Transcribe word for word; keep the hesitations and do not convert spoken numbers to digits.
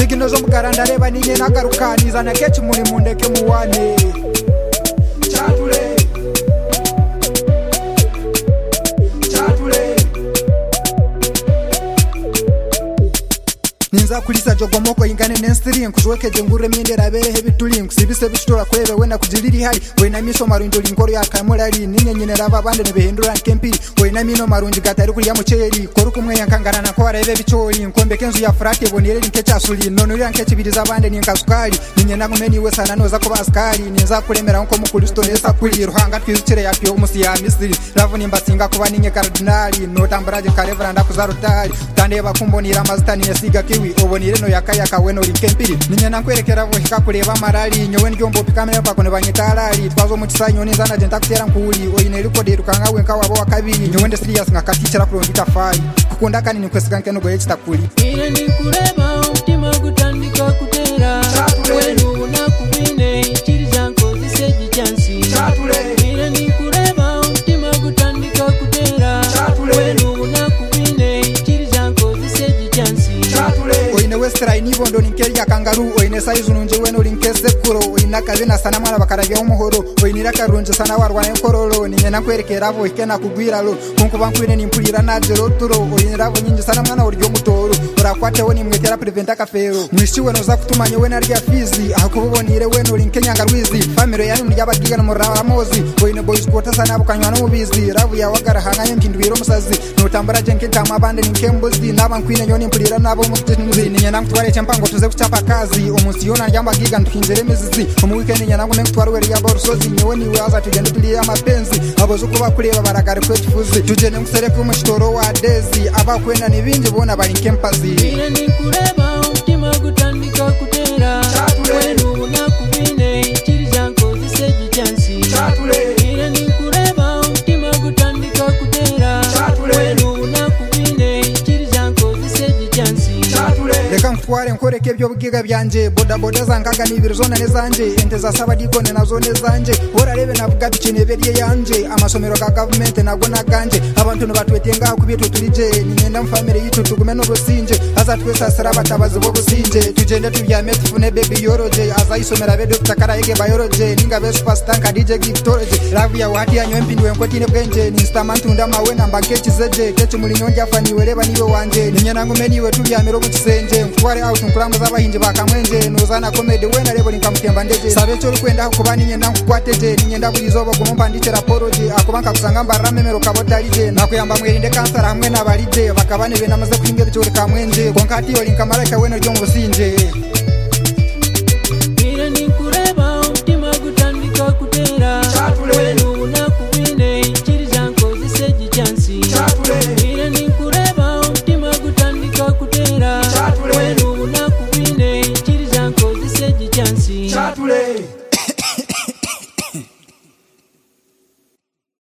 zigino zo mugaranda reba ninye nagarukaniza na kechi muri mundeke muwane chatule ninza kulisa jogomoko ingane nensiri nkushweke jengure mindera behe bituli nkusibise bitura kwebe wenda kujiliri hali wena miso marunjo linkoro ya kamolari ninye nyine rava bande nebehindura nkempi wena mino marunji gatari kuri ya muceri koruko mwe yankangana na kwara ebe bicoli nkombe kenzu ya frate bonere linkecha suli nono ya nkechi biriza bande ninkasukali ninye nagumeni we sana noza ko baskali ninza kuremera nko mukuristo nesa kuli ruhanga twizicire ya pyo musi ya misiri ravu nimbasinga kuba ninye kardinali no tambaraje karevra ndakuzarutali tandeba kumbonira mazitani yesiga kiwi obonire no yakaya kaweno linkempiri ninye nankwerekera vuhika kureba marali nyowe njombo pikamera pakone banyitalali twazo mutisanyo nizana jenta kutera nkuli oyine likode rukanga wenka wabo wakabiri nyowe nde serious ngakatichira kurondita fai kukunda kani nikwesiga nkeno goye chitakuli ile nikureba umutima gutandika kutera wenu nakubine chiri janko ziseji chansi ile nikureba umutima gutandika kutera wenu nakubine chiri janko ziseji chansi oine westra inibondo ninkeri ya kangaru oine saizu nunje weno linkese kuro oina kazina sana mwana bakarabya umuhoro oine rakarunje sana warwana enkororo ninye nakwerekera abo ikena kugwira lo kunko bankwine nimpulira na zero turo oine rabo nyinje sana mwana uryo mutoro urakwate woni mwetera preventa kafero mwishiwe no za kutumanye wena rya fizi akubonire weno linkenya ngarwizi family yanu ndyabagiga no muraba mozi oine boys kota sana abukanywa no mubizi rabo ya wagara hanganye mpindwiro musazi no tambara jenke tama bande ninkembozi nabankwine nyoni mpulira nabo mutini ninye namutware champango tuze kuchapa kazi umunsi yona njamba giga ntukinjere mizizi mu weekend ninye nangu nemutware weri ya borsozi nyewe niwe aza tugende tuli amapenzi abozo kuba kureba baragare kwetufuzi tugende musereke mu kitoro wa dezi abakwenda nibingi bona bali nkempazi ile nikureba umutima gutandika kutera wenu nakubine chiri janko ziseji chansi ile nikureba umutima gutandika kutera wenu nakubine chiri janko ziseji chansi reka mutware nkoreke byo bugiga byanje boda boda zangaga nibiri zona nezanje ente za sabadiko ne nazo nezanje orarebe navuga bikine beriye yanje amasomero ga government nago naganje abantu nibatwetenga kubyeto turije ninyenda mfamily yitu tugume no businje aza twesa sara batabazi bo businje tugende tubyame tufune baby yoroje aza isomera be doctor karayege biology ninga be superstar ka D J Gitoroje ravu ya wati yanyo mpindwe nkotine bwenje ni instamantu ndama we namba kechi zeje kechi muri nyonja fani wereba niwe wanje ninyena ngumeni we tubyame ro bukisenje nkware out nkulamu zabahinje bakamwenje nozana comedy wena lebo linkamukemba ndeje sabe cyo kwenda kuba ninyenda nkukwateje ninyenda bulizobo gumumba ndichera poroje akubanka kusanga mbaramemero kabotalije nakuyamba mwirinde kansara hamwe nabalije bakabane bena maze kuinge bicho kamwenje konkati olinkamaraka wena ryo mubusinje ile nikureba umutima gutandika kutera wenu nakubine chiri janko ziseji chansi ile nikureba umutima gutandika kutera wenu nakubine chiri janko ziseji chansi chatule